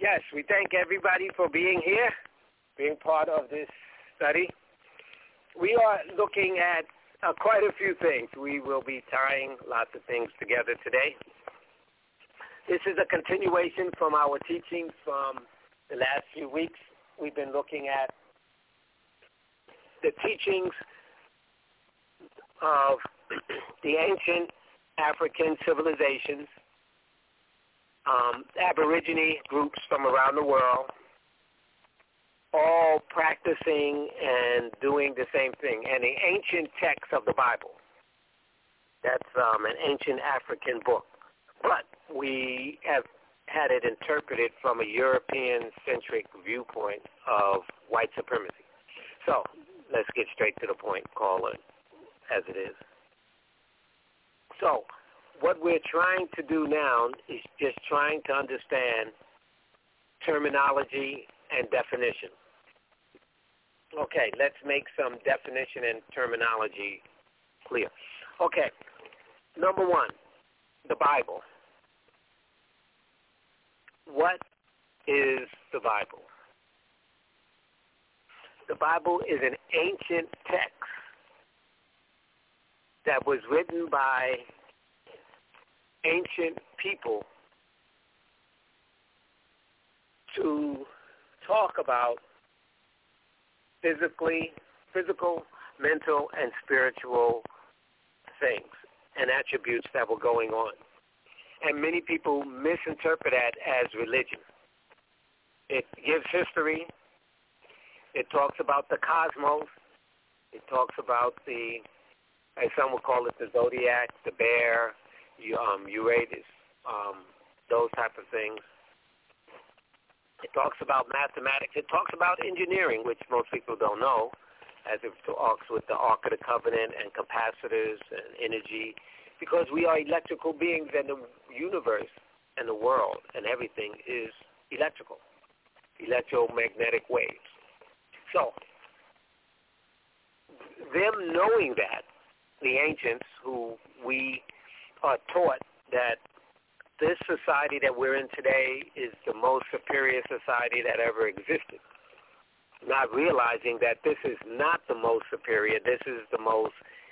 Yes, we thank everybody for being here, being part of this study. We are looking at quite a few things. We will be tying lots of things together today. This is a continuation from our teachings from the last few weeks. We've been looking at the teachings of the ancient African civilizations, Aborigine groups from around the world, all practicing and doing the same thing, and the ancient text of the Bible. That's an ancient African book. But we have had it interpreted from a European-centric viewpoint of white supremacy. So let's get straight to the point, call it as it is. So what we're trying to do now is just trying to understand terminology and definition. Okay, let's make some definition and terminology clear. Okay, number one, the Bible. What is the Bible? The Bible is an ancient text that was written by ancient people to talk about physical, mental, and spiritual things and attributes that were going on. And many people misinterpret that as religion. It gives history. It talks about the cosmos. It talks about as some would call it, the zodiac, the bear, Uranus, those type of things. It talks about mathematics. It talks about engineering, which most people don't know, as it talks with the Ark of the Covenant and capacitors and energy, because we are electrical beings, and the universe and the world and everything is electrical, electromagnetic waves. So them knowing that, the ancients, who we are taught that this society that we're in today is the most superior society that ever existed, not realizing that this is not the most superior, this is the most,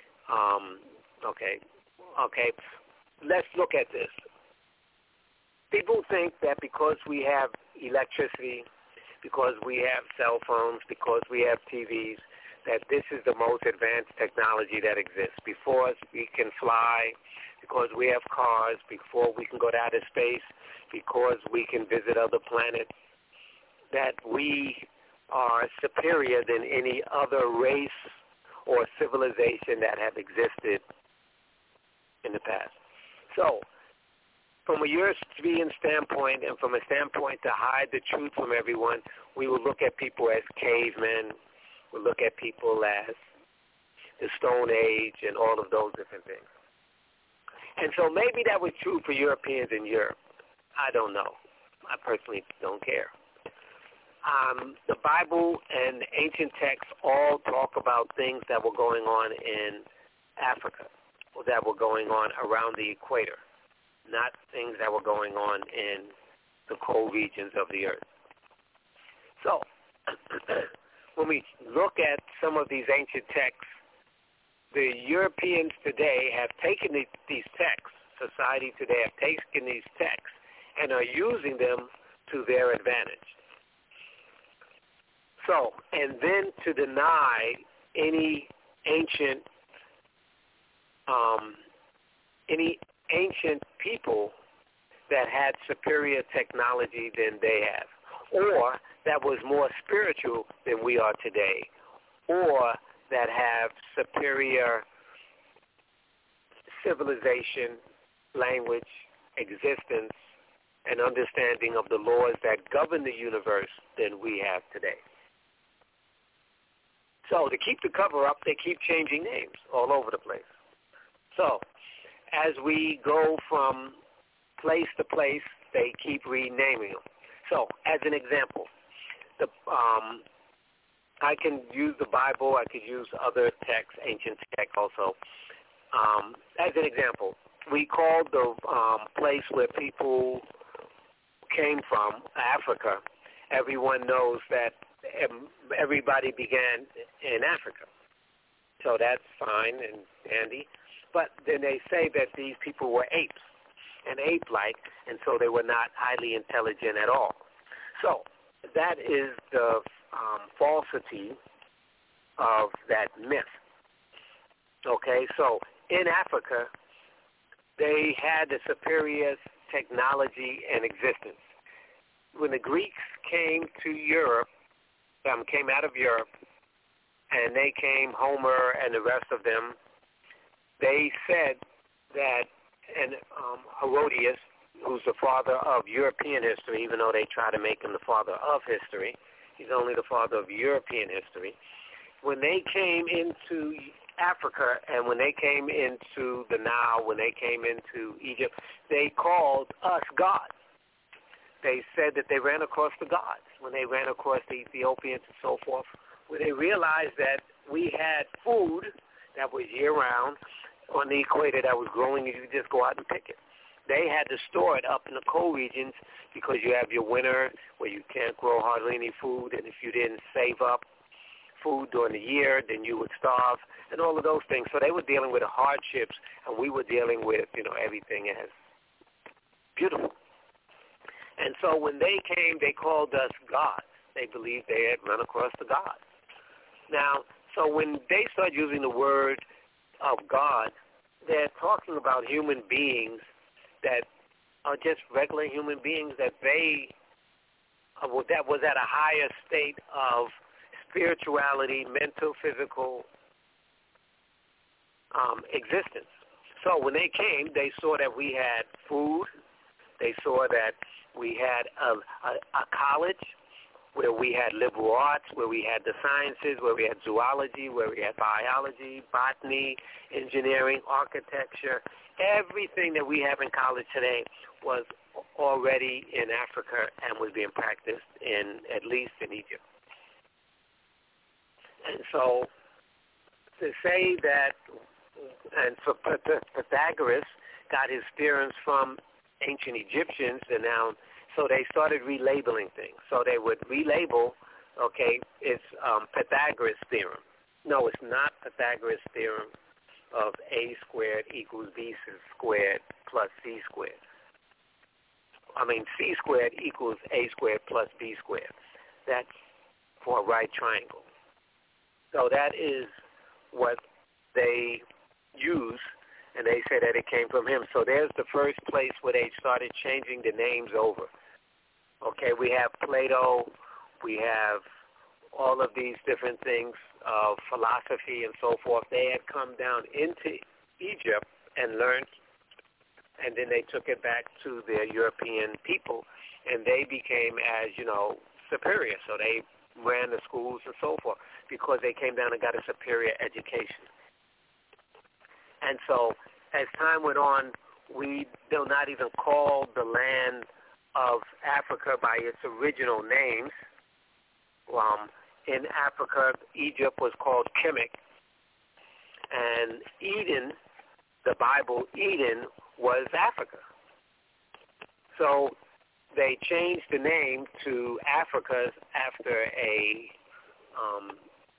okay, let's look at this. People think that because we have electricity, because we have cell phones, because we have TVs, that this is the most advanced technology that exists. Before us, we can fly, because we have cars, before we can go to outer space, because we can visit other planets, that we are superior than any other race or civilization that have existed in the past. So, from a European standpoint, and from a standpoint to hide the truth from everyone, we will look at people as cavemen. We'll look at people as the Stone Age and all of those different things. And so maybe that was true for Europeans in Europe. I don't know. I personally don't care. The Bible and ancient texts all talk about things that were going on in Africa, or that were going on around the equator, not things that were going on in the cold regions of the earth. So when we look at some of these ancient texts, the Europeans today have taken these texts, society today have taken these texts and are using them to their advantage. So, and then to deny any ancient people that had superior technology than they have, or that was more spiritual than we are today, or that have superior civilization, language, existence, and understanding of the laws that govern the universe than we have today. So to keep the cover up, they keep changing names all over the place. So as we go from place to place, they keep renaming them. So as an example, I can use the Bible. I could use other texts, ancient texts also. As an example, we called the place where people came came from, Africa, everyone knows that everybody began in Africa. So that's fine and dandy. But then they say that these people were apes and ape-like, and so they were not highly intelligent at all. So that is the falsity of that myth. Okay, so in Africa, they had the superior technology and existence. When the Greeks came to Europe, came out of Europe, and they came, Homer and the rest of them, they said that, and Herodotus, who's the father of European history, even though they try to make him the father of history, he's only the father of European history. When they came into Africa and when they came into the Nile, when they came into Egypt, they called us gods. They said that they ran across the gods when they ran across the Ethiopians and so forth, where they realized that we had food that was year-round on the equator that was growing, and you could just go out and pick it. They had to store it up in the cold regions because you have your winter where you can't grow hardly any food, and if you didn't save up food during the year, then you would starve, and all of those things. So they were dealing with the hardships, and we were dealing with, everything as beautiful. And so when they came, they called us gods. They believed they had run across the gods. Now, so when they start using the word of God, they're talking about human beings that are just regular human beings that that was at a higher state of spirituality, mental, physical existence. So when they came, they saw that we had food. They saw that we had a college where we had liberal arts, where we had the sciences, where we had zoology, where we had biology, botany, engineering, architecture. Everything that we have in college today was already in Africa and was being practiced at least in Egypt. And so to say that, and so Pythagoras got his theorems from ancient Egyptians, and now, so they started relabeling things. So they would relabel, it's Pythagoras' theorem. No, it's not Pythagoras' theorem of a squared equals b squared plus c squared. C squared equals a squared plus b squared. That's for a right triangle. So that is what they use, and they say that it came from him. So there's the first place where they started changing the names over. Okay, we have Plato, we have all of these different things of philosophy and so forth. They had come down into Egypt and learned, and then they took it back to their European people, and they became as, superior. So they ran the schools and so forth because they came down and got a superior education. And so as time went on, we do not even call the land of Africa by its original names. In Africa, Egypt was called Kemet, and Eden, the Bible, Eden was Africa. So they changed the name to Africa after an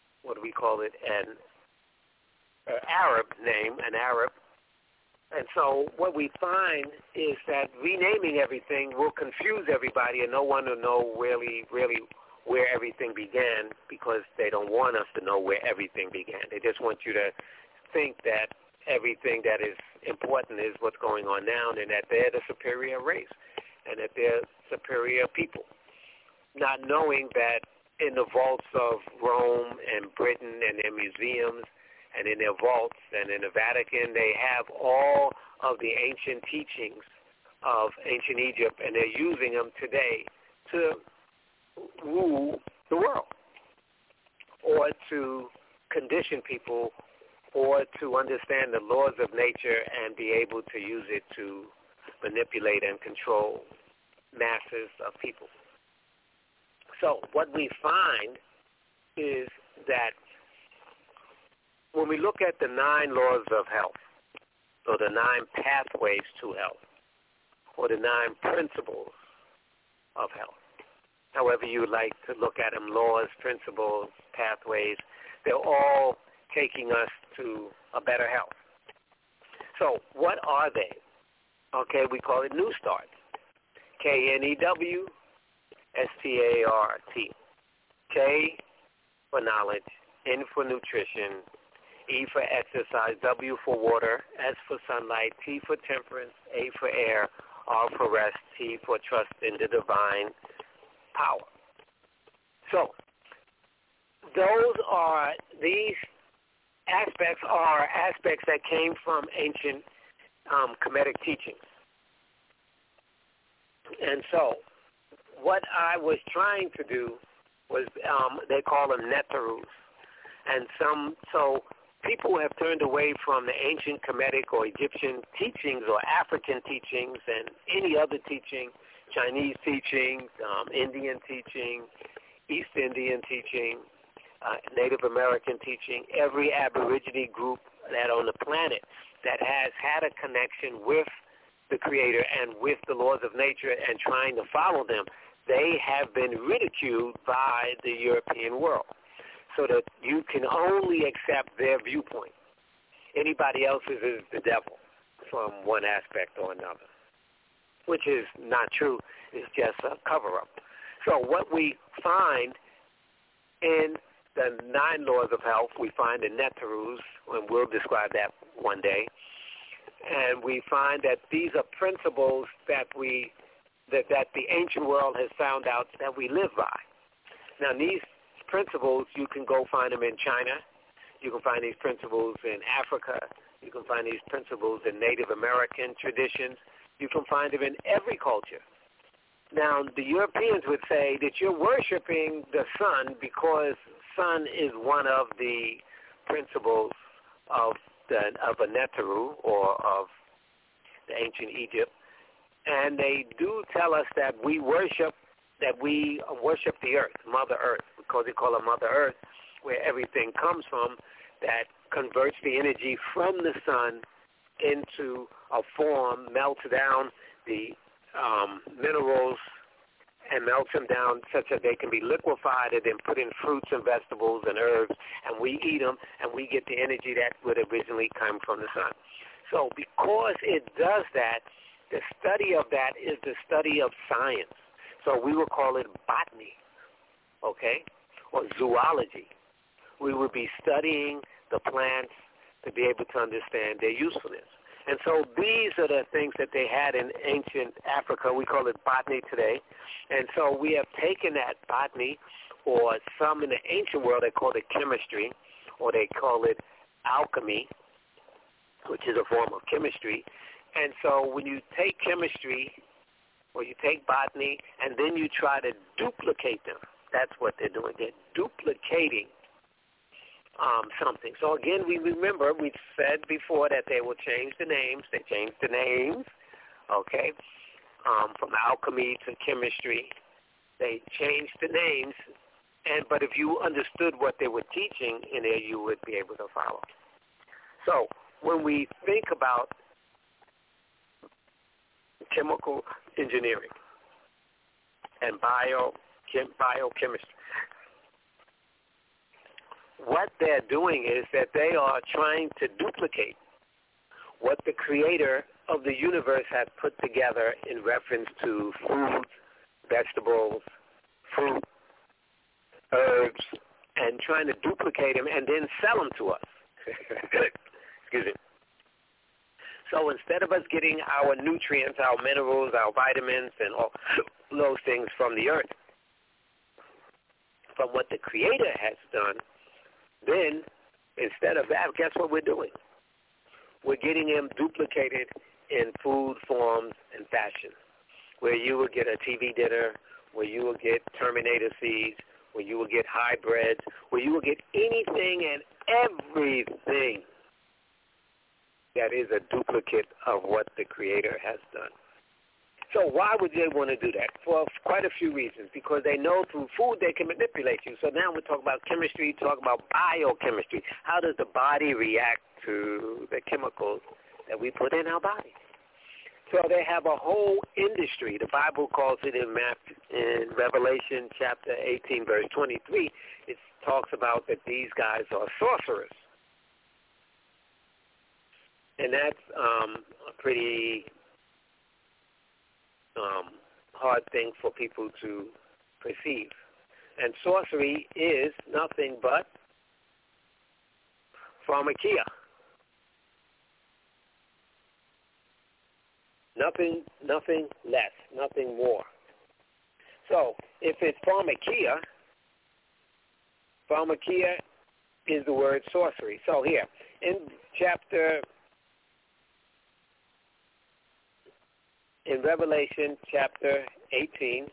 Arab name, an Arab. And so what we find is that renaming everything will confuse everybody, and no one will know really where everything began, because they don't want us to know where everything began. They just want you to think that everything that is important is what's going on now, and that they're the superior race and that they're superior people, not knowing that in the vaults of Rome and Britain and their museums and in their vaults and in the Vatican, they have all of the ancient teachings of ancient Egypt, and they're using them today to rule the world or to condition people or to understand the laws of nature and be able to use it to manipulate and control masses of people. So what we find is that when we look at the 9 laws of health, or the 9 pathways to health, or the 9 principles of health. However you like to look at them, laws, principles, pathways, they're all taking us to a better health. So what are they? Okay, we call it New Start. KNEWSTART. K for knowledge, N for nutrition, E for exercise, W for water, S for sunlight, T for temperance, A for air, R for rest, T for trust in the divine power. So these aspects are aspects that came from ancient Kemetic teachings. And so what I was trying to do was, they call them Netarus. And so people have turned away from the ancient Kemetic or Egyptian teachings or African teachings and any other teaching, Chinese teaching, Indian teaching, East Indian teaching, Native American teaching, every Aborigine group that on the planet that has had a connection with the Creator and with the laws of nature and trying to follow them, they have been ridiculed by the European world, so that you can only accept their viewpoint. Anybody else's is the devil from one aspect or another, which is not true. It's just a cover-up. So what we find in the 9 laws of health, we find the Netarus, and we'll describe that one day, and we find that these are principles that the ancient world has found out that we live by. Now, these principles, you can go find them in China. You can find these principles in Africa. You can find these principles in Native American traditions. You can find them in every culture. Now, the Europeans would say that you're worshiping the sun because sun is one of the principles of a Netaru or of the ancient Egypt. And they do tell us that we worship the earth, Mother Earth, because they call her Mother Earth, where everything comes from, that converts the energy from the sun into a form, melts down the minerals and melts them down such that they can be liquefied and then put in fruits and vegetables and herbs, and we eat them, and we get the energy that would originally come from the sun. So because it does that, the study of that is the study of science. So we would call it botany, okay, or zoology. We would be studying the plants to be able to understand their usefulness. And so these are the things that they had in ancient Africa. We call it botany today. And so we have taken that botany, or some in the ancient world, they call it chemistry, or they call it alchemy, which is a form of chemistry. And so when you take chemistry or you take botany and then you try to duplicate them, that's what they're doing. They're duplicating something. So again, we remember, we said before that they will change the names. They changed the names, okay, from alchemy to chemistry. They changed the names, but if you understood what they were teaching in there, you would be able to follow. So when we think about chemical engineering and biochemistry, what they're doing is that they are trying to duplicate what the creator of the universe had put together in reference to food, vegetables, fruit, herbs, and trying to duplicate them and then sell them to us. Excuse me. So instead of us getting our nutrients, our minerals, our vitamins, and all those things from the earth, from what the Creator has done, then instead of that, guess what we're doing? We're getting them duplicated in food forms and fashion, where you will get a TV dinner, where you will get Terminator seeds, where you will get hybrids, where you will get anything and everything that is a duplicate of what the Creator has done. So why would they want to do that? For quite a few reasons. Because they know through food they can manipulate you. So now we talk about chemistry, talk about biochemistry. How does the body react to the chemicals that we put in our body? So they have a whole industry. The Bible calls it in Revelation chapter 18, verse 23. It talks about that these guys are sorcerers. And that's a pretty hard thing for people to perceive. And sorcery is nothing but pharmakia. Nothing less, nothing more. So if it's pharmakia is the word sorcery. So here, in Revelation chapter 18,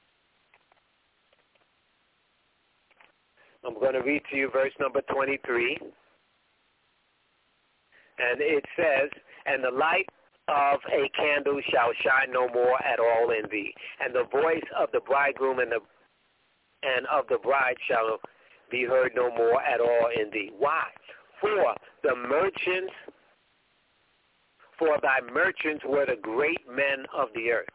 I'm going to read to you verse number 23. And it says, "And the light of a candle shall shine no more at all in thee, and the voice of the bridegroom and of the bride shall be heard no more at all in thee." Why? For thy merchants were the great men of the earth.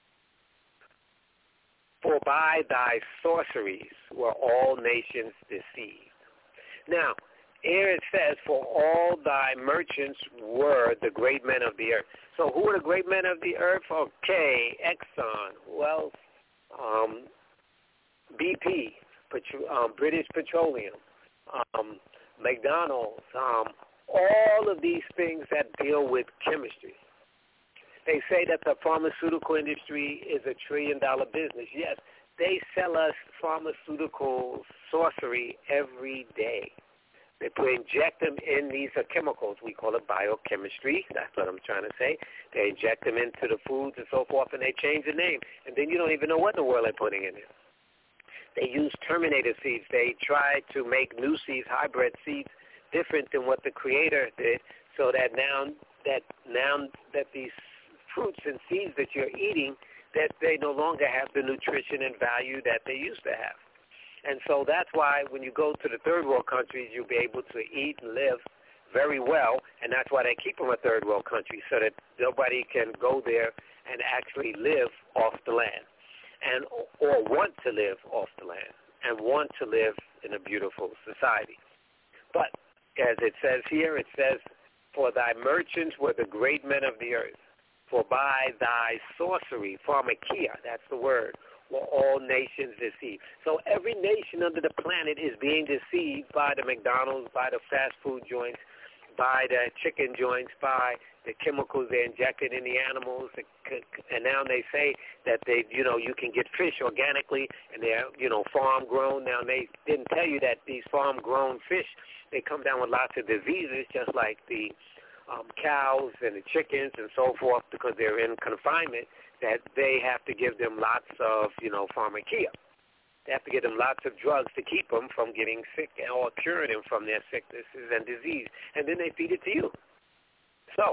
For by thy sorceries were all nations deceived. Now, here it says, for all thy merchants were the great men of the earth. So who are the great men of the earth? Okay, Exxon, well, BP, British Petroleum, McDonald's, all of these things that deal with chemistry. They say that the pharmaceutical industry is $1 trillion business. Yes, they sell us pharmaceutical sorcery every day. They inject them in these chemicals. We call it biochemistry. That's what I'm trying to say. They inject them into the foods and so forth, and they change the name. And then you don't even know what in the world they're putting in it. They use terminator seeds. They try to make new seeds, hybrid seeds, different than what the Creator did, so that now that these fruits and seeds that you're eating, that they no longer have the nutrition and value that they used to have. And so that's why when you go to the third world countries, you'll be able to eat and live very well, and that's why they keep them a third world country, so that nobody can go there and actually live off the land, or want to live off the land, and want to live in a beautiful society. But as it says here, it says, for thy merchants were the great men of the earth, for by thy sorcery, pharmakia, that's the word, were all nations deceived. So every nation under the planet is being deceived by the McDonald's, by the fast food joints, by the chicken joints, by the chemicals they injected in the animals. And now they say that you can get fish organically, and they're, farm grown. Now they didn't tell you that these farm grown fish, they come down with lots of diseases, just like the cows and the chickens and so forth, because they're in confinement, that they have to give them lots of, pharmakia. They have to give them lots of drugs to keep them from getting sick or cure them from their sicknesses and disease. And then they feed it to you. So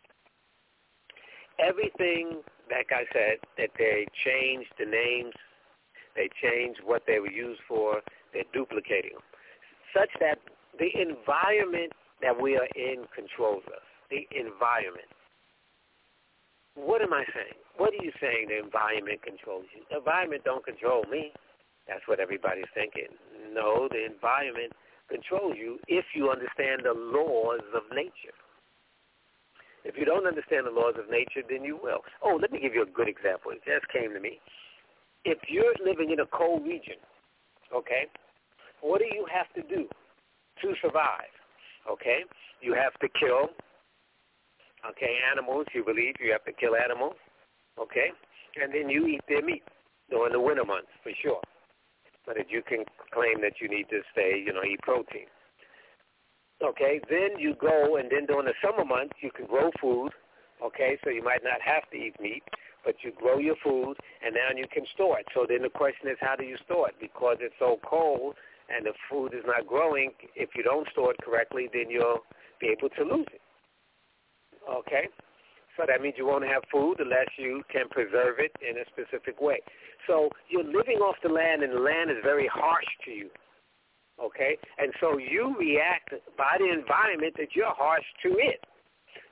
everything, like I said, that they changed the names, they changed what they were used for, they're duplicating them, such that the environment that we are in controls us. The environment. What am I saying? What are you saying the environment controls you? The environment don't control me. That's what everybody's thinking. No, the environment controls you if you understand the laws of nature. If you don't understand the laws of nature, then you will. Oh, let me give you a good example. It just came to me. If you're living in a cold region, okay, what do you have to do to survive? Okay, you have to kill, animals. You believe you have to kill animals, okay, and then you eat their meat during the winter months for sure. But that you can claim that you need to stay, eat protein. Okay, then you go, and then during the summer months, you can grow food, okay, so you might not have to eat meat, but you grow your food, and now you can store it. So then the question is, how do you store it? Because it's so cold and the food is not growing, if you don't store it correctly, then you'll be able to lose it, okay? So that means you won't have food unless you can preserve it in a specific way. So you're living off the land, and the land is very harsh to you, okay? And so you react by the environment that you're harsh to it.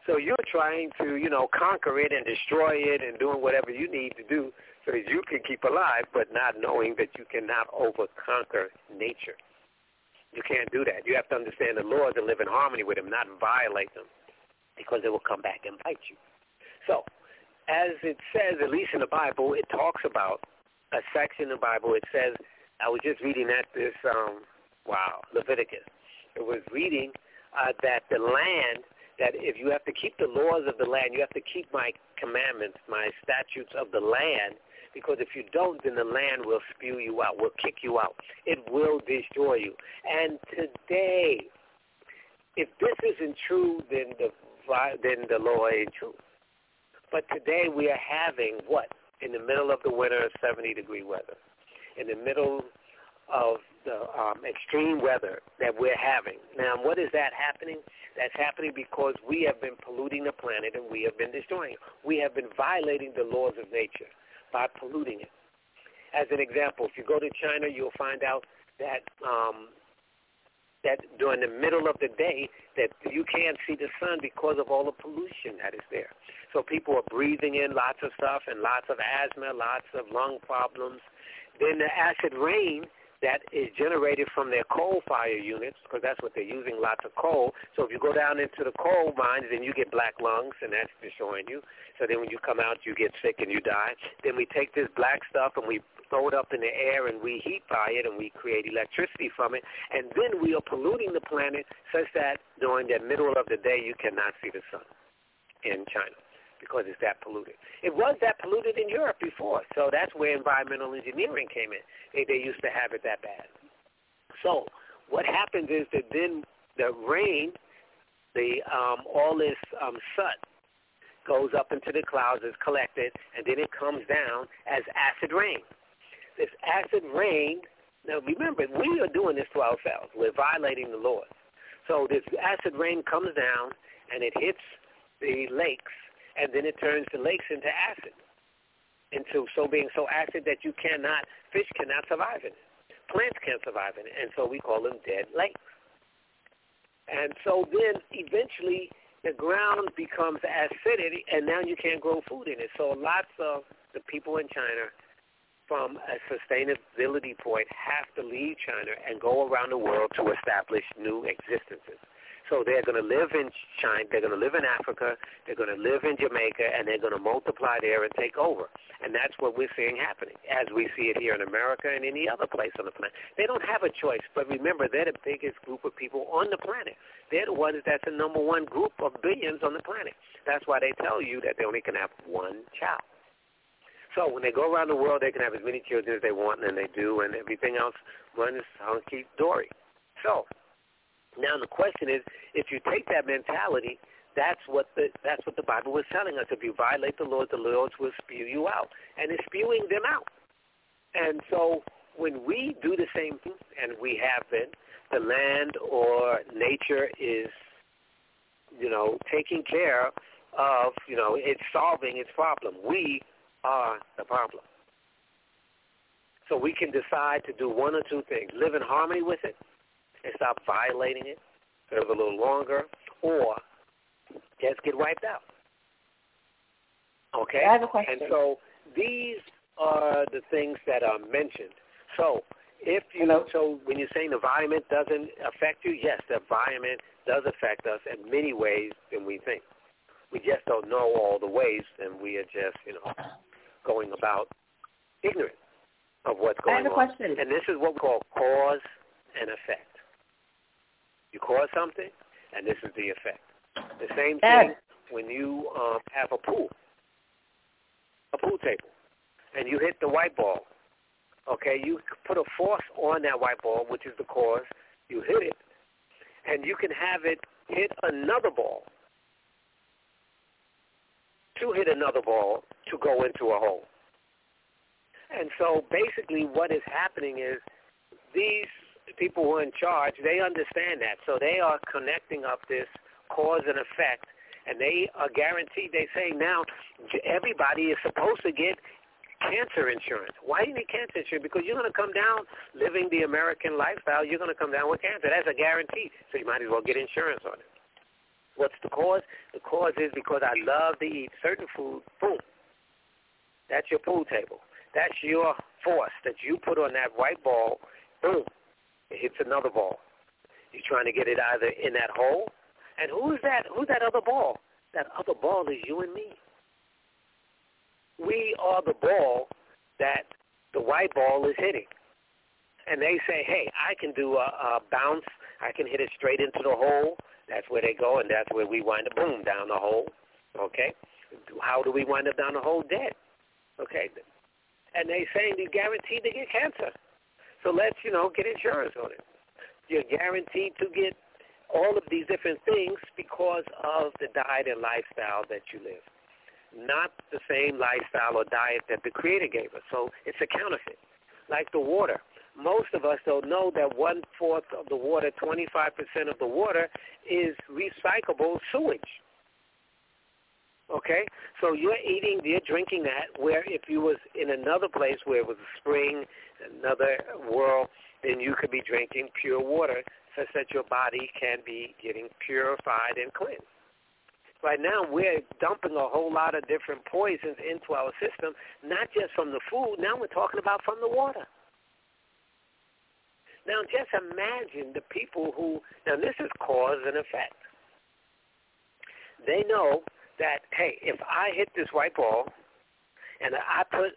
So you're trying to, conquer it and destroy it and doing whatever you need to do so that you can keep alive, but not knowing that you cannot over-conquer nature. You can't do that. You have to understand the laws and live in harmony with them, not violate them, because they will come back and bite you. So, as it says, at least in the Bible, it talks about a section in the Bible. It says, I was just reading at this, Leviticus. It was reading that the land, that if you have to keep the laws of the land, you have to keep my commandments, my statutes of the land, because if you don't, then the land will spew you out, will kick you out. It will destroy you. And today, if this isn't true, then the law ain't true. But today we are having what? In the middle of the winter, 70-degree weather. In the middle of the extreme weather that we're having. Now, what is that happening? That's happening because we have been polluting the planet and we have been destroying it. We have been violating the laws of nature by polluting it. As an example, if you go to China, you'll find out that that during the middle of the day that you can't see the sun because of all the pollution that is there. So people are breathing in lots of stuff and lots of asthma, lots of lung problems. Then the acid rain that is generated from their coal fire units, because that's what they're using, lots of coal. So if you go down into the coal mines, then you get black lungs, and that's destroying you. So then when you come out, you get sick and you die. Then we take this black stuff and we throw it up in the air and we heat by it and we create electricity from it. And then we are polluting the planet such that during the middle of the day you cannot see the sun in China because it's that polluted. It was that polluted in Europe before, so that's where environmental engineering came in. They used to have it that bad. So what happens is that then the rain, all this soot goes up into the clouds, is collected, and then it comes down as acid rain. This acid rain, now remember, we are doing this to ourselves. We're violating the laws. So this acid rain comes down, and it hits the lakes, and then it turns the lakes into acid, being so acid that fish cannot survive in it. Plants can't survive in it, and so we call them dead lakes. And so then eventually the ground becomes acidic, and now you can't grow food in it. So lots of the people in China, from a sustainability point, have to leave China and go around the world to establish new existences. So they're going to live in China, they're going to live in Africa, they're going to live in Jamaica, and they're going to multiply there and take over. And that's what we're seeing happening, as we see it here in America and any other place on the planet. They don't have a choice, but remember, they're the biggest group of people on the planet. They're the ones that's the number one group of billions on the planet. That's why they tell you that they only can have one child. So when they go around the world, they can have as many children as they want, and they do, and everything else runs hunky-dory. So now the question is, if you take that mentality, that's what the Bible was telling us. If you violate the laws will spew you out, and it's spewing them out. And so when we do the same thing, and we have been, the land or nature is, taking care of, it's solving its problem. We are the problem. So we can decide to do one or two things: live in harmony with it and stop violating it, live a little longer, or just get wiped out. Okay? I have a question. And so these are the things that are mentioned. So so when you're saying the environment doesn't affect you, yes, the environment does affect us in many ways than we think. We just don't know all the ways, and we are just, going about ignorant of what's going on. I have a question. And this is what we call cause and effect. You cause something, and this is the effect. The same thing when you have a pool table, and you hit the white ball. Okay, you put a force on that white ball, which is the cause. You hit it, and you can have it hit another ball, to hit another ball to go into a hole. And so basically what is happening is these people who are in charge, they understand that. So they are connecting up this cause and effect, and they are guaranteed. They say now everybody is supposed to get cancer insurance. Why do you need cancer insurance? Because you're going to come down living the American lifestyle. You're going to come down with cancer. That's a guarantee. So you might as well get insurance on it. What's the cause? The cause is because I love to eat certain food. Boom. That's your pool table. That's your force that you put on that white ball. Boom. It hits another ball. You're trying to get it either in that hole. And who's that? Who's that other ball? That other ball is you and me. We are the ball that the white ball is hitting. And they say, hey, I can do a bounce. I can hit it straight into the hole. That's where they go, and that's where we wind up, boom, down the hole. Okay? How do we wind up down the hole? Dead. Okay? And they saying you're guaranteed to get cancer. So let's, get insurance on it. You're guaranteed to get all of these different things because of the diet and lifestyle that you live. Not the same lifestyle or diet that the Creator gave us. So it's a counterfeit. Like the water. Most of us don't know that 1/4 of the water, 25% of the water, is recyclable sewage. Okay? So you're drinking that, where if you was in another place where it was a spring, another world, then you could be drinking pure water such that your body can be getting purified and cleansed. Right now, we're dumping a whole lot of different poisons into our system, not just from the food. Now we're talking about from the water. Now, just imagine the people who, now this is cause and effect. They know that, hey, if I hit this white ball and I put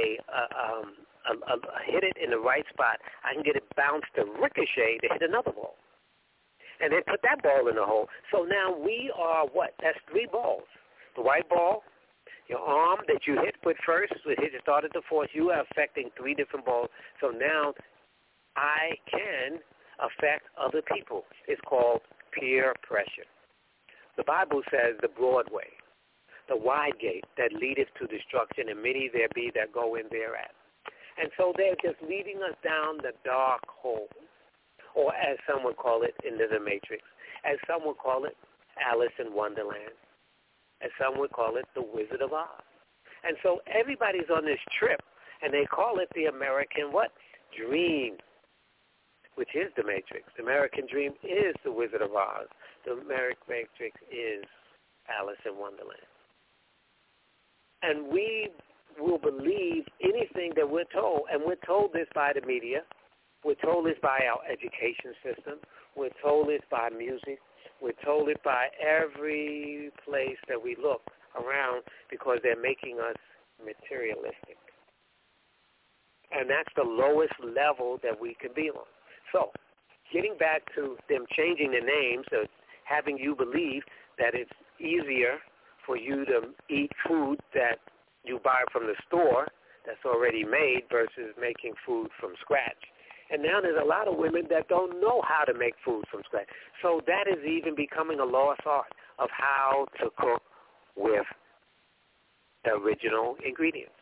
hit it in the right spot, I can get it bounced to ricochet to hit another ball. And they put that ball in the hole. So now we are what? That's 3 balls. The white ball, your arm that you hit with first, it started the force. You are affecting 3 different balls. So now I can affect other people. It's called peer pressure. The Bible says the broad way, the wide gate that leadeth to destruction, and many there be that go in thereat. And so they're just leading us down the dark hole, or as some would call it, into the Matrix, as some would call it, Alice in Wonderland, as some would call it, the Wizard of Oz. And so everybody's on this trip, and they call it the American what? Dream, which is the Matrix. The American dream is the Wizard of Oz. The American Matrix is Alice in Wonderland. And we will believe anything that we're told, and we're told this by the media. We're told this by our education system. We're told this by music. We're told it by every place that we look around because they're making us materialistic. And that's the lowest level that we can be on. So, getting back to them changing the names, of having you believe that it's easier for you to eat food that you buy from the store that's already made versus making food from scratch. And now there's a lot of women that don't know how to make food from scratch. So that is even becoming a lost art of how to cook with the original ingredients.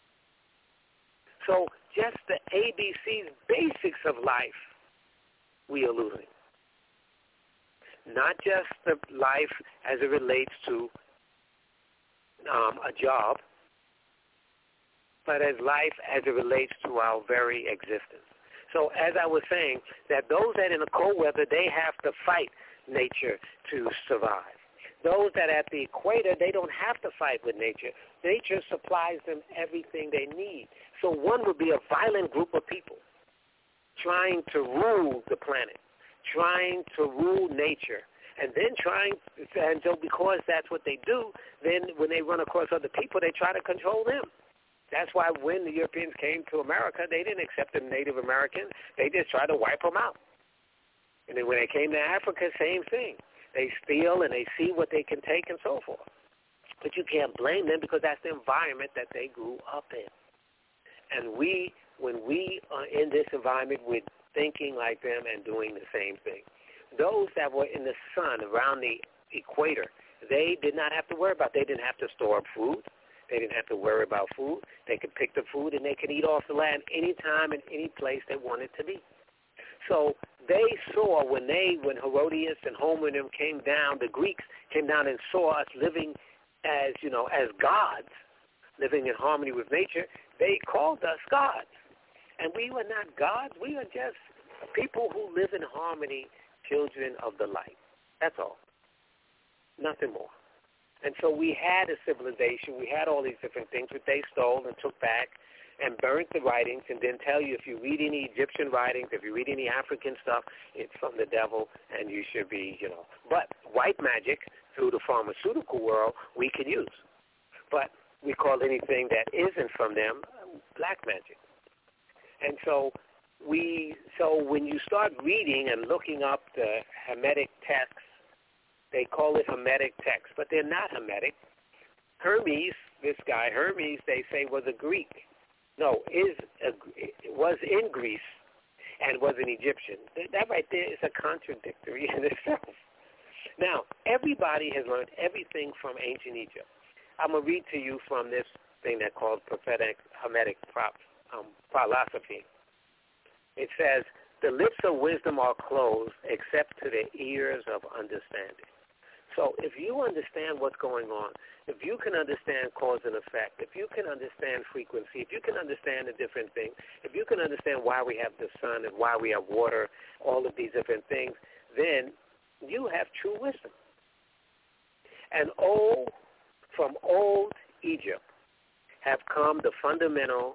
So just the ABCs, basics of life, we are losing. Not just the life as it relates to a job, but as life as it relates to our very existence. So as I was saying, that those that in the cold weather, they have to fight nature to survive. Those that at the equator, they don't have to fight with nature. Nature supplies them everything they need. So one would be a violent group of people trying to rule the planet, trying to rule nature, and then and so because that's what they do, then when they run across other people, they try to control them. That's why when the Europeans came to America, they didn't accept the Native Americans. They just tried to wipe them out. And then when they came to Africa, same thing. They steal and they see what they can take and so forth. But you can't blame them because that's the environment that they grew up in. And when we are in this environment, we're thinking like them and doing the same thing. Those that were in the sun around the equator, they did not have to worry about. They didn't have to store up food. They didn't have to worry about food. They could pick the food and they could eat off the land anytime and any place they wanted to be. So they saw when Herodias and Homer and them came down, the Greeks came down and saw us living as gods, living in harmony with nature. They called us gods. And we were not gods. We are just people who live in harmony, children of the light. That's all. nothing more. And so we had a civilization, we had all these different things that they stole and took back and burnt the writings and then tell you if you read any Egyptian writings, if you read any African stuff, it's from the devil and you should be, But white magic through the pharmaceutical world we can use. But we call anything that isn't from them black magic. And so when you start reading and looking up the Hermetic texts, they call it Hermetic texts, but they're not Hermetic. Hermes, this guy, Hermes, they say was a Greek. No, was in Greece and was an Egyptian. That right there is a contradictory in itself. Now, everybody has learned everything from ancient Egypt. I'm going to read to you from this thing that's called prophetic Hermetic philosophy. It says, the lips of wisdom are closed except to the ears of understanding. So if you understand what's going on, if you can understand cause and effect, if you can understand frequency, if you can understand the different things, if you can understand why we have the sun and why we have water, all of these different things, then you have true wisdom. And from old Egypt have come the fundamental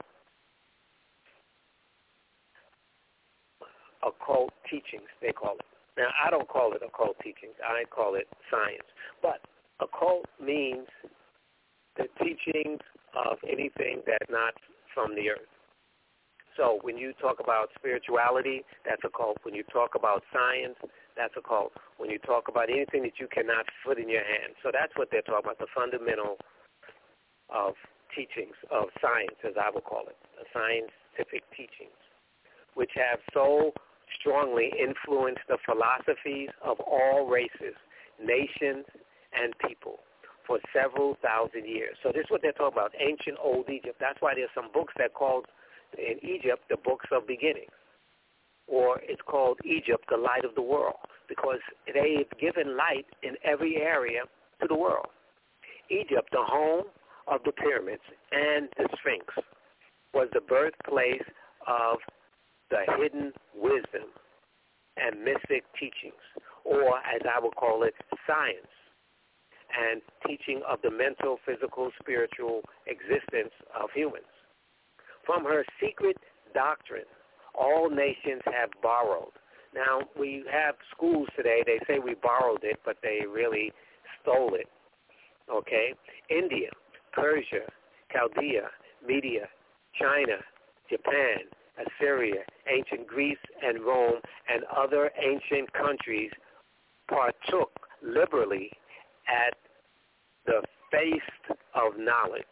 occult teachings, they call it. Now, I don't call it occult teachings. I call it science. But occult means the teachings of anything that's not from the earth. So when you talk about spirituality, that's occult. When you talk about science, that's occult. When you talk about anything that you cannot put in your hand. So that's what they're talking about, the fundamental of teachings of science, as I would call it, the scientific teachings, which have so strongly influenced the philosophies of all races, nations, and people for several thousand years. So this is what they're talking about, ancient old Egypt. That's why there's some books that are called in Egypt the books of beginnings, or it's called Egypt, the light of the world, because they've given light in every area to the world. Egypt, the home of the pyramids and the Sphinx, was the birthplace of the hidden wisdom and mystic teachings, or as I would call it, science, and teaching of the mental, physical, spiritual existence of humans. From her secret doctrine, all nations have borrowed. Now, we have schools today, they say we borrowed it, but they really stole it, okay? India, Persia, Chaldea, Media, China, Japan, Assyria, ancient Greece and Rome, and other ancient countries partook liberally at the feast of knowledge,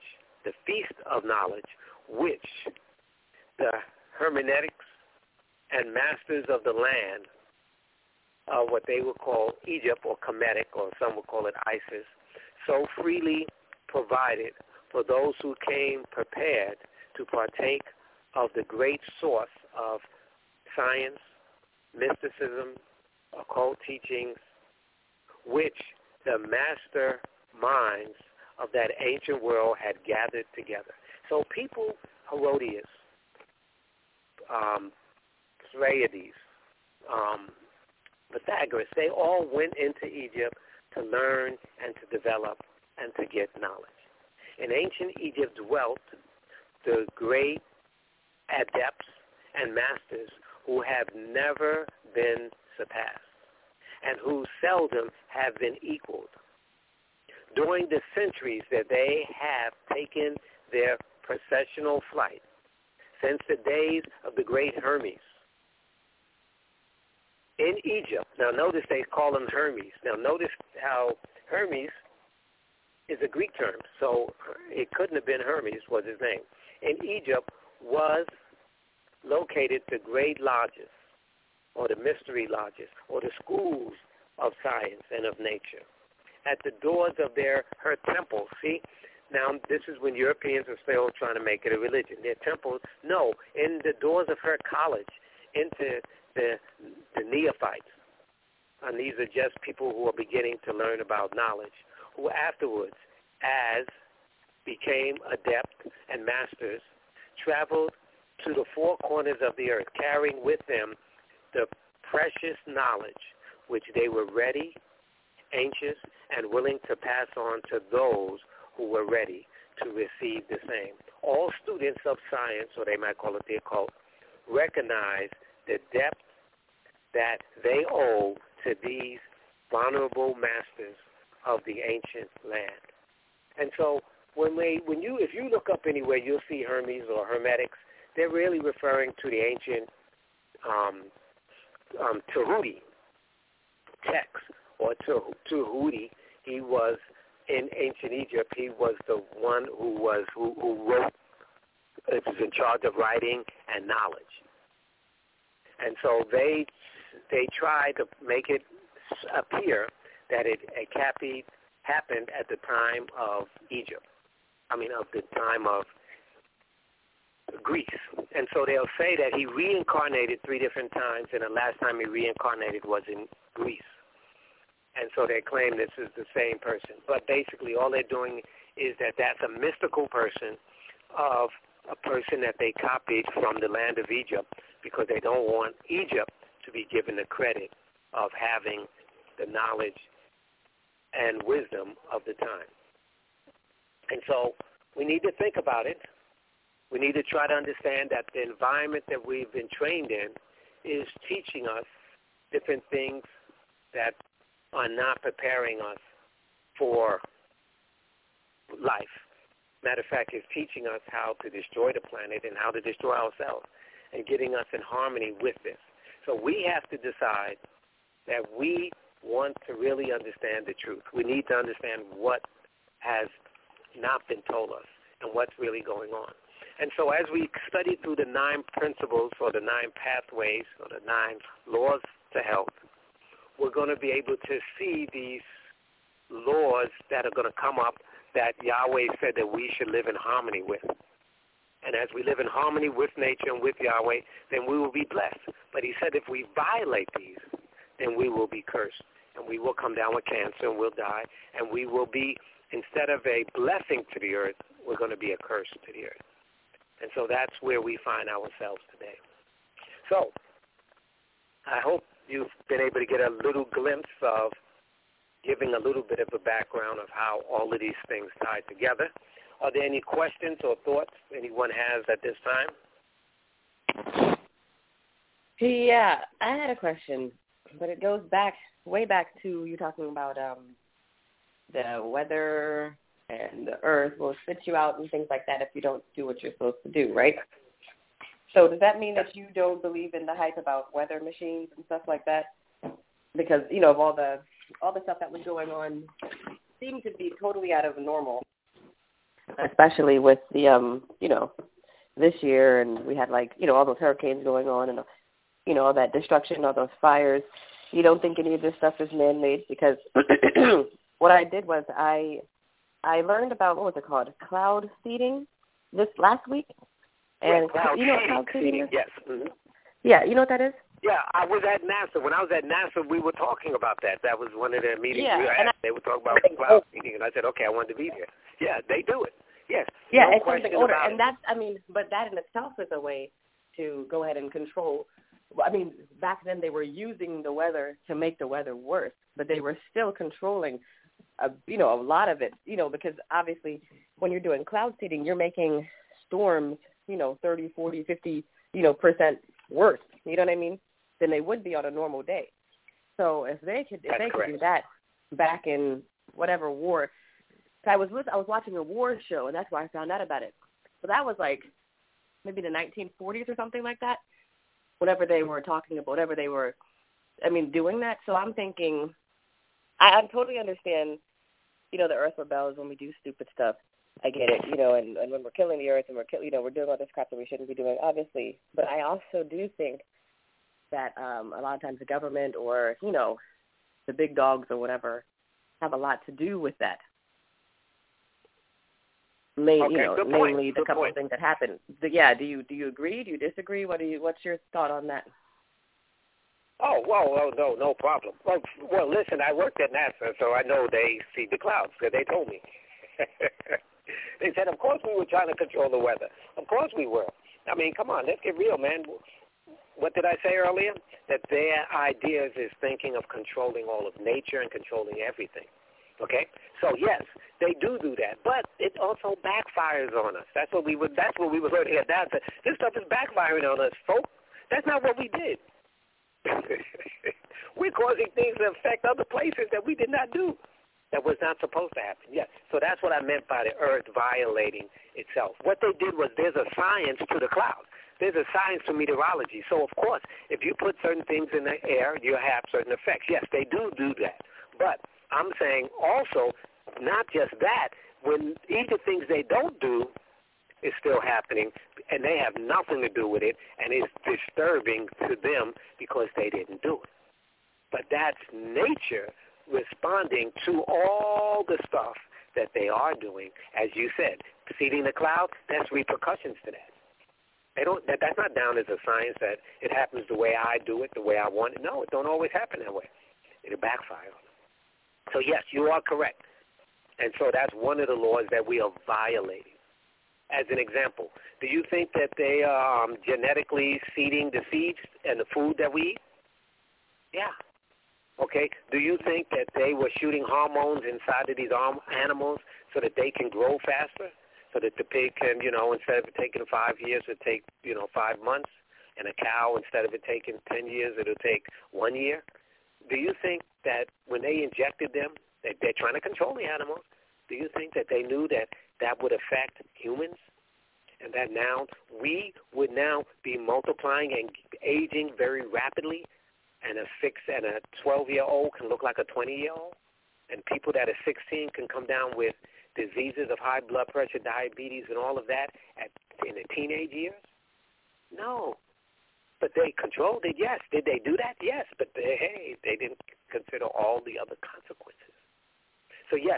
which the Hermeneutics and masters of the land of what they would call Egypt or Kemetic, or some would call it Isis, so freely provided for those who came prepared to partake of the great source of science, mysticism, occult teachings, which the master minds of that ancient world had gathered together. So people, Herodias, Pleiades, Pythagoras, they all went into Egypt to learn and to develop and to get knowledge. In ancient Egypt dwelt the great adepts and masters who have never been surpassed and who seldom have been equaled. During the centuries that they have taken their processional flight, since the days of the great Hermes, in Egypt, now notice they call him Hermes. Now notice how Hermes is a Greek term, so it couldn't have been Hermes was his name. In Egypt was located the great lodges, or the mystery lodges, or the schools of science and of nature. At the doors of her temples, see, now this is when Europeans are still trying to make it a religion. Their temples, no, in the doors of her college, into the neophytes. And these are just people who are beginning to learn about knowledge, who afterwards, as became adept and masters, traveled to the four corners of the earth, carrying with them the precious knowledge which they were ready anxious, and willing to pass on to those who were ready to receive the same. All students of science, or they might call it the occult, recognize the depth that they owe to these vulnerable masters of the ancient land. And so if you look up anywhere, you'll see Hermes or Hermetics. They're really referring to the ancient Tahuti text, or Tahuti. He was in ancient Egypt. He was the one who wrote. It was in charge of writing and knowledge. And so they tried to make it appear that it happened at the time of Egypt. Of the time of Greece. And so they'll say that he reincarnated 3 different times, and the last time he reincarnated was in Greece. And so they claim this is the same person. But basically all they're doing is that's a mystical person of a person that they copied from the land of Egypt, because they don't want Egypt to be given the credit of having the knowledge and wisdom of the time. And so we need to think about it. We need to try to understand that the environment that we've been trained in is teaching us different things that are not preparing us for life. Matter of fact, it's teaching us how to destroy the planet and how to destroy ourselves, and getting us in harmony with this. So we have to decide that we want to really understand the truth. We need to understand what has not been told us and what's really going on. And so as we study through the 9 principles, or the 9 pathways, or the 9 laws to health, we're going to be able to see these laws that are going to come up that Yahweh said that we should live in harmony with. And as we live in harmony with nature and with Yahweh, then we will be blessed. But he said if we violate these, then we will be cursed. And we will come down with cancer, and we'll die. And we will be, instead of a blessing to the earth, we're going to be a curse to the earth. And so that's where we find ourselves today. So I hope you've been able to get a little glimpse of giving a little bit of a background of how all of these things tie together. Are there any questions or thoughts anyone has at this time? Yeah, I had a question, but it goes way back to you talking about the weather and the earth will spit you out and things like that if you don't do what you're supposed to do, right? So does that mean that you don't believe in the hype about weather machines and stuff like that? Because, of all the stuff that was going on seemed to be totally out of normal, especially with the, this year, and we had all those hurricanes going on and, all that destruction, all those fires. You don't think any of this stuff is man-made? Because what I did was I learned about, what was it called, cloud seeding this last week. And cloud seeding is? Yes. Mm-hmm. Yeah, you know what that is? Yeah, I was at NASA. When I was at NASA, we were talking about that. That was one of their meetings we had. They were talking about cloud seeding, and I said, okay, I wanted to be there. Yeah, they do it. Yes. Yeah, no it's something older. And that's, but that in itself is a way to go ahead and control. Back then they were using the weather to make the weather worse, but they were still controlling, a lot of it, because obviously when you're doing cloud seeding, you're making storms, 30, 40, 50, % worse, you know what I mean, than they would be on a normal day. So if they could do that back in whatever war, I was watching a war show, and that's why I found out about it. So that was maybe the 1940s or something like that, whenever they were talking about, whatever they were, doing that. So I'm thinking, I totally understand, the earth rebels when we do stupid stuff. I get it, and when we're killing the earth and we're doing all this crap that we shouldn't be doing, obviously. But I also do think that a lot of times the government or, the big dogs or whatever have a lot to do with that. Mainly the couple of things that happened. Yeah, do you agree? Do you disagree? What's your thought on that? Oh, well, no problem. Well, listen, I worked at NASA, so I know they see the clouds, because they told me. They said, of course we were trying to control the weather. Of course we were. Come on, let's get real, man. what did I say earlier? That their ideas is thinking of controlling all of nature and controlling everything. Okay? So yes, they do that, but it also backfires on us. That's what we were learning at that. This stuff is backfiring on us, folks. That's not what we did. We're causing things to affect other places that we did not do. That was not supposed to happen. Yes. So that's what I meant by the earth violating itself. What they did was there's a science to the clouds. There's a science to meteorology. So, of course, if you put certain things in the air, you have certain effects. Yes, they do that. But I'm saying also, not just that, when even things they don't do is still happening, and they have nothing to do with it, and it's disturbing to them because they didn't do it. But that's nature responding to all the stuff that they are doing. As you said, seeding the cloud, that's repercussions to that. That's not down as a science that it happens the way I do it, the way I want it. No, it don't always happen that way. It'll backfire on them. So, yes, you are correct. And so that's one of the laws that we are violating. As an example, do you think that they are genetically seeding the seeds and the food that we eat? Yeah. Okay. Do you think that they were shooting hormones inside of these animals so that they can grow faster? So that the pig can, instead of it taking 5 years, it'll take, 5 months. And a cow, instead of it taking 10 years, it'll take 1 year. Do you think that when they injected them, that they're trying to control the animals, do you think that they knew that that would affect humans? And that now we would now be multiplying and aging very rapidly, and a 12-year-old can look like a 20-year-old, and people that are 16 can come down with diseases of high blood pressure, diabetes, and all of that in the teenage years? No. But they controlled it, yes. Did they do that? Yes. But they didn't consider all the other consequences. So, yes,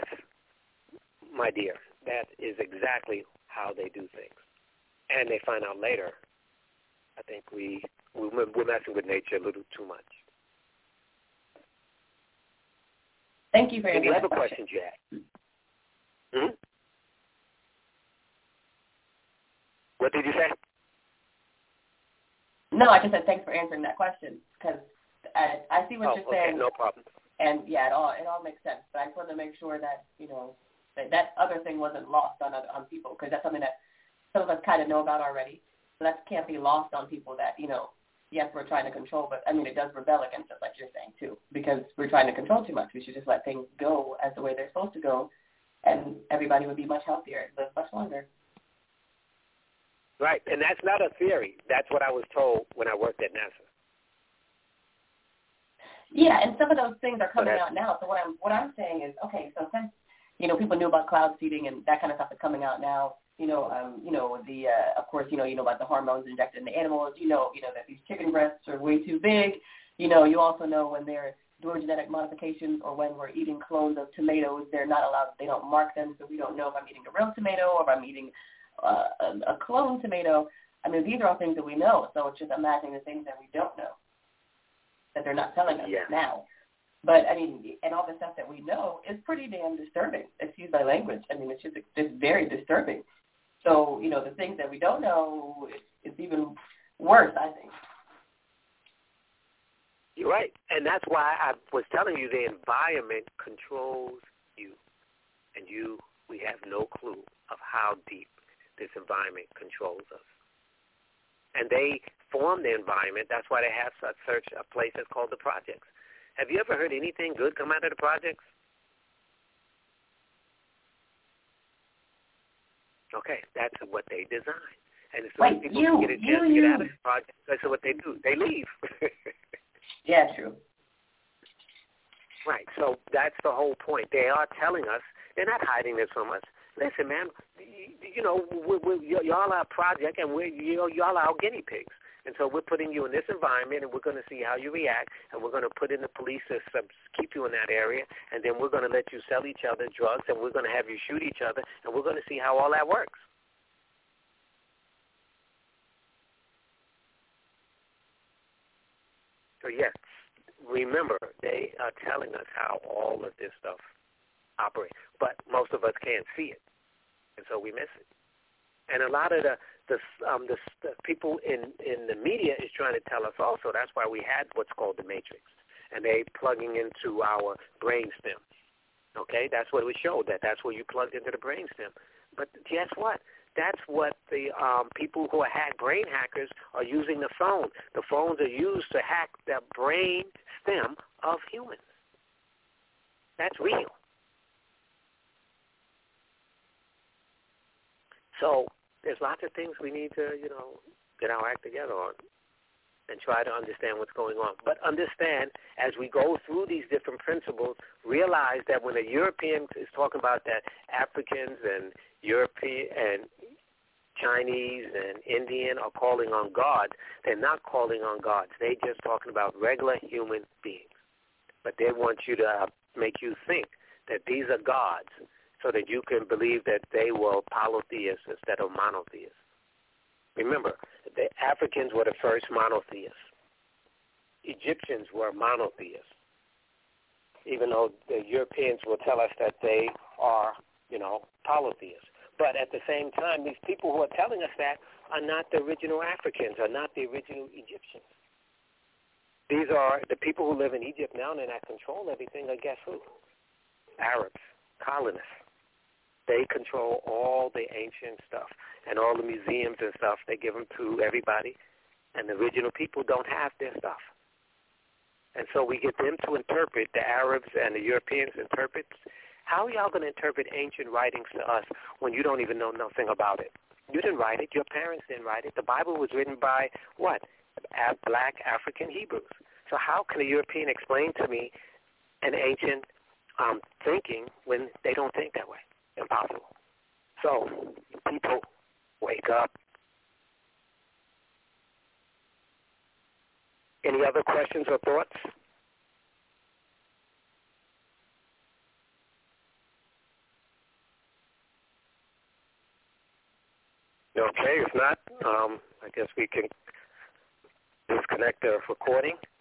my dear, that is exactly how they do things. And they find out later, I think we're messing with nature a little too much. Thank you for answering Any that other questions you have? What did you say? No, I just said thanks for answering that question because I see what you're saying. Okay, no problem. And yeah, it all makes sense. But I just wanted to make sure that that other thing wasn't lost on people because that's something that some of us kind of know about already. So that can't be lost on people that yes, we're trying to control, but it does rebel against us, like you're saying too, because we're trying to control too much. We should just let things go as the way they're supposed to go. And everybody would be much healthier, live much longer. Right, and that's not a theory. That's what I was told when I worked at NASA. Yeah, and some of those things are coming out now. So what I'm saying is, okay, so since people knew about cloud seeding and that kind of stuff is coming out now. Of course, about the hormones injected in the animals. That these chicken breasts are way too big. You also know when they're doing genetic modifications or when we're eating clones of tomatoes, they're not allowed, they don't mark them, so we don't know if I'm eating a real tomato or if I'm eating a clone tomato. These are all things that we know, so it's just imagining the things that we don't know, that they're not telling us now. But, and all the stuff that we know is pretty damn disturbing. Excuse my language. It's just very disturbing. So, the things that we don't know, it's even worse, I think. You're right. And that's why I was telling you the environment controls you. And we have no clue of how deep this environment controls us. And they form the environment. That's why they have such a place that's called the projects. Have you ever heard anything good come out of the projects? Okay, that's what they design. And as soon as people get a chance to get out of the project, that's what they do. They leave. Yeah, true. Right, so that's the whole point. They are telling us, they're not hiding this from us. Listen, man, y'all are a project, and y'all are our guinea pigs. And so we're putting you in this environment, and we're going to see how you react, and we're going to put in the police system, keep you in that area, and then we're going to let you sell each other drugs, and we're going to have you shoot each other, and we're going to see how all that works. So, yes, remember, they are telling us how all of this stuff operates, but most of us can't see it, and so we miss it. And a lot of the people in the media is trying to tell us also. That's why we had what's called the Matrix, and they plugging into our brainstem. Okay, that's what it showed. That's where you plugged into the brainstem. But guess what? That's what the people who are brain hackers are using the phone. The phones are used to hack the brain stem of humans. That's real. So there's lots of things we need to, get our act together on and try to understand what's going on. But understand, as we go through these different principles, realize that when a European is talking about that Africans and European and Chinese and Indian are calling on God, they're not calling on gods. They're just talking about regular human beings. But they want you to make you think that these are gods so that you can believe that they were polytheists instead of monotheists. Remember, the Africans were the first monotheists. Egyptians were monotheists, even though the Europeans will tell us that they are, polytheists. But at the same time, these people who are telling us that are not the original Africans, are not the original Egyptians. These are the people who live in Egypt now and that control everything. And guess who? Arabs, colonists. They control all the ancient stuff and all the museums and stuff. They give them to everybody, and the original people don't have their stuff. And so we get them to interpret, the Arabs and the Europeans interpret. How are y'all going to interpret ancient writings to us when you don't even know nothing about it? You didn't write it. Your parents didn't write it. The Bible was written by what? Black African Hebrews. So how can a European explain to me an ancient thinking when they don't think that way? Impossible. So people, wake up. Any other questions or thoughts? Okay, if not, I guess we can disconnect the recording.